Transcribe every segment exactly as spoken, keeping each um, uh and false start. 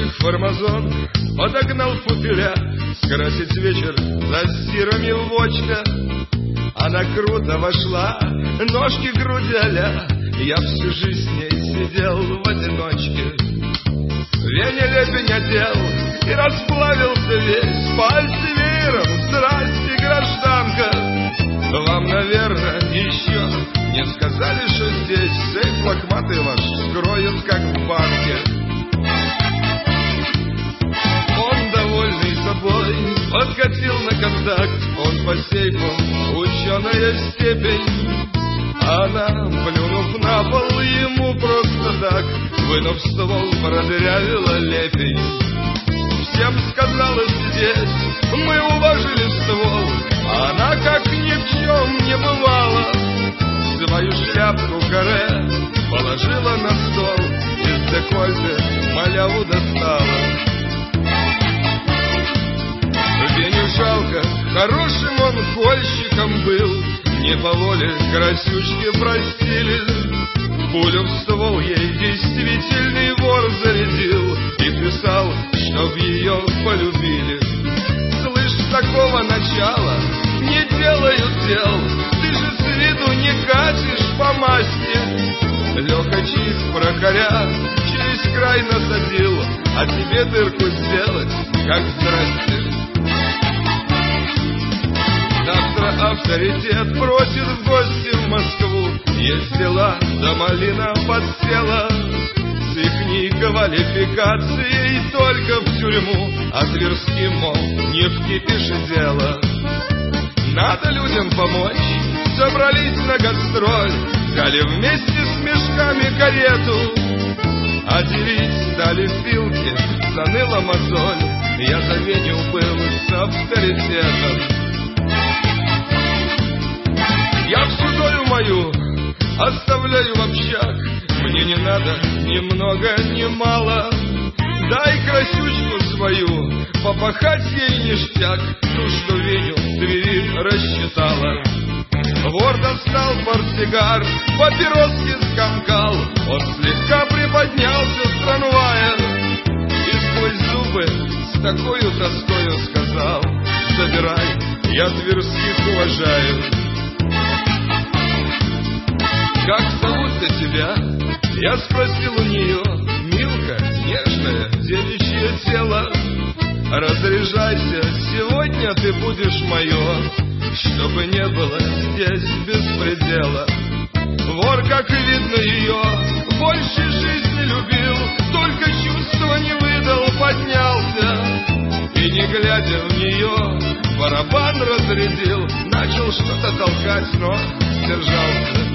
фармазон подогнал футыля скрасить вечер за стирами вочка. Она круто вошла, ножки груди а-ля. Я всю жизнь с ней сидел в одиночке. Вене лепень одел и расплавился весь. Пальцы веером, здрасте, гражданка. Вам, наверное, еще не сказали, что здесь сейф лохматый ваш скроет, как в банке. Он, довольный собой, подкатил на контакт. Он по сейфу ученая степень. Она, плюнув на пол, ему просто так, вынув ствол, продырявила лепень. Всем сказалось здесь, мы уважили ствол. Она, как ни в чем не бывало, свою шляпку каре положила на стол. Из декольте маляву достала. Веню жалко, хорошим он кольщиком был. Не по воле красючки простили. Пулю в ствол ей действительный вор зарядил и писал, чтоб ее полюбили. Слышь, такого начала не делают дел. Ты же с виду не катишь по масти. Леха чих прокоря через край насадил, а тебе дырку сделать, как здрасте. Завтра авторитет просит в гости в Москву. Есть дела, да малина подсела. С ихней квалификацией только в тюрьму. А Тверским, мол, не в кипише дело. Надо людям помочь, собрались на гастроль. Взяли вместе с мешками карету. А делить стали пилки, заныла мозоль. Я за Веню был с авторитетом. Я всю долю мою оставляю в общак. Мне не надо ни много, ни мало. Дай красючку свою, попахать ей ништяк. Ту, что Веню в Твери рассчитала. Вор достал портсигар, папироски скомкал. Он слегка приподнялся, странувая, и сквозь зубы с такою тоскою сказал: забирай, я Тверских уважаю. Как зовут-то тебя? Я спросил у нее. Милка, нежное, девичье тело. Разряжайся, сегодня ты будешь мое, чтобы не было здесь беспредела. Вор, как видно, ее больше жизни любил, только чувства не выдал, поднялся и, не глядя в нее, барабан разрядил. Начал что-то толкать, но сдержался.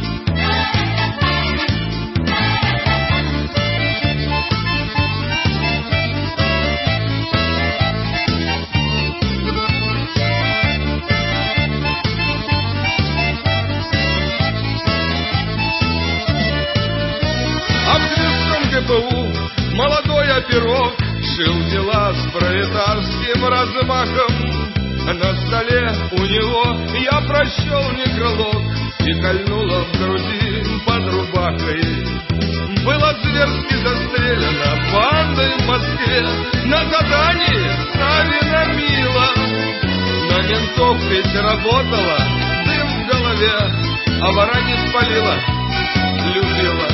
Молодой оперок шил дела с пролетарским размахом. На столе у него я прочел некролог и кольнуло в груди под рубахой. Было зверски застрелено бандой в Москве. На задании Савина Мила. На ментов ведь работала, дым в голове, а вора не спалила, любила.